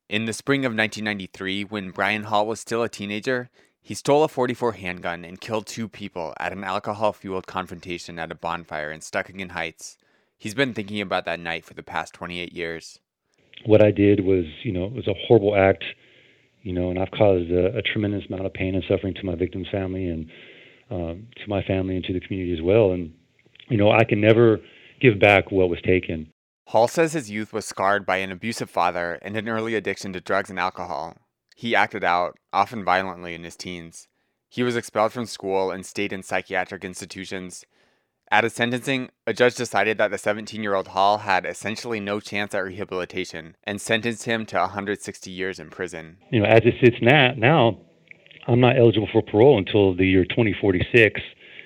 In the spring of 1993, when Brian Hall was still a teenager, he stole a .44 handgun and killed two people at an alcohol-fueled confrontation at a bonfire in Stuckingen Heights. He's been thinking about that night for the past 28 years. What I did was, it was a horrible act, and I've caused a tremendous amount of pain and suffering to my victim's family and to my family and to the community as well. And, I can never give back what was taken. Hall says his youth was scarred by an abusive father and an early addiction to drugs and alcohol. He acted out, often violently, in his teens. He was expelled from school and stayed in psychiatric institutions. At his sentencing, a judge decided that the 17-year-old Hall had essentially no chance at rehabilitation and sentenced him to 160 years in prison. As it sits now, I'm not eligible for parole until the year 2046,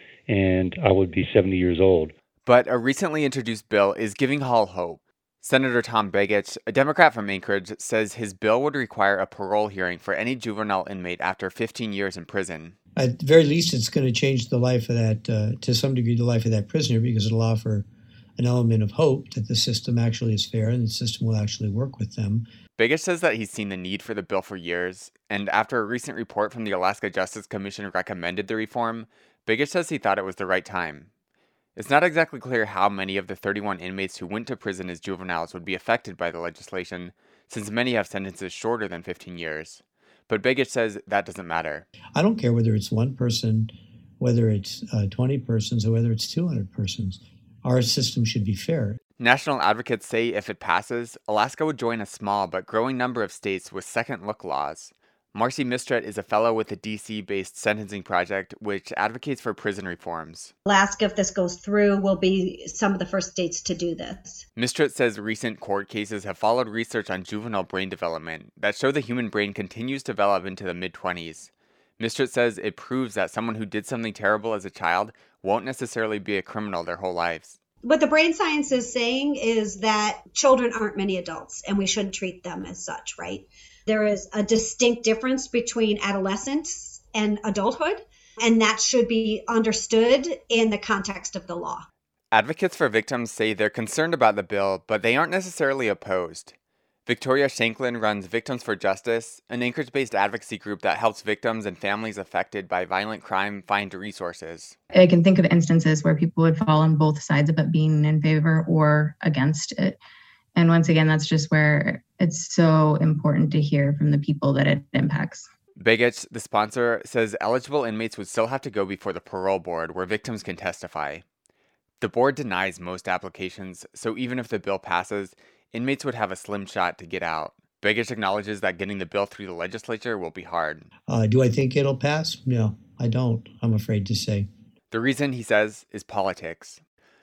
and I would be 70 years old. But a recently introduced bill is giving Hall hope. Senator Tom Begich, a Democrat from Anchorage, says his bill would require a parole hearing for any juvenile inmate after 15 years in prison. At the very least, it's going to change the life of that, to some degree, the life of that prisoner, because it'll offer an element of hope that the system actually is fair and the system will actually work with them. Begich says that he's seen the need for the bill for years, and after a recent report from the Alaska Justice Commission recommended the reform, Begich says he thought it was the right time. It's not exactly clear how many of the 31 inmates who went to prison as juveniles would be affected by the legislation, since many have sentences shorter than 15 years. But Begich says that doesn't matter. I don't care whether it's one person, whether it's 20 persons, or whether it's 200 persons. Our system should be fair. National advocates say if it passes, Alaska would join a small but growing number of states with second look laws. Marcy Mistret is a fellow with the DC-based Sentencing Project, which advocates for prison reforms. Alaska, if this goes through, will be some of the first states to do this. Mistret says recent court cases have followed research on juvenile brain development that show the human brain continues to develop into the mid-20s. Mistret says it proves that someone who did something terrible as a child won't necessarily be a criminal their whole lives. What the brain science is saying is that children aren't many adults, and we shouldn't treat them as such, right? There is a distinct difference between adolescence and adulthood, and that should be understood in the context of the law. Advocates for victims say they're concerned about the bill, but they aren't necessarily opposed. Victoria Shanklin runs Victims for Justice, an Anchorage-based advocacy group that helps victims and families affected by violent crime find resources. I can think of instances where people would fall on both sides of it, being in favor or against it. And once again, that's just where it's so important to hear from the people that it impacts. Begich, the sponsor, says eligible inmates would still have to go before the parole board where victims can testify. The board denies most applications, so even if the bill passes, inmates would have a slim shot to get out. Begich acknowledges that getting the bill through the legislature will be hard. Do I think it'll pass? No, I don't, I'm afraid to say. The reason, he says, is politics.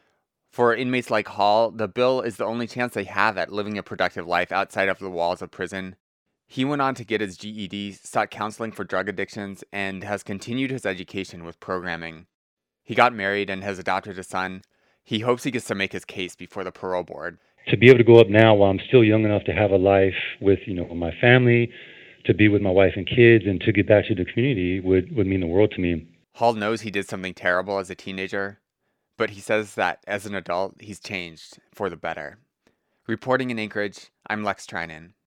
For inmates like Hall, the bill is the only chance they have at living a productive life outside of the walls of prison. He went on to get his GED, sought counseling for drug addictions, and has continued his education with programming. He got married and has adopted a son. He hopes he gets to make his case before the parole board. To be able to go up now while I'm still young enough to have a life with, my family, to be with my wife and kids, and to get back to the community would mean the world to me. Hall knows he did something terrible as a teenager, but he says that as an adult, he's changed for the better. Reporting in Anchorage, I'm Lex Trinan.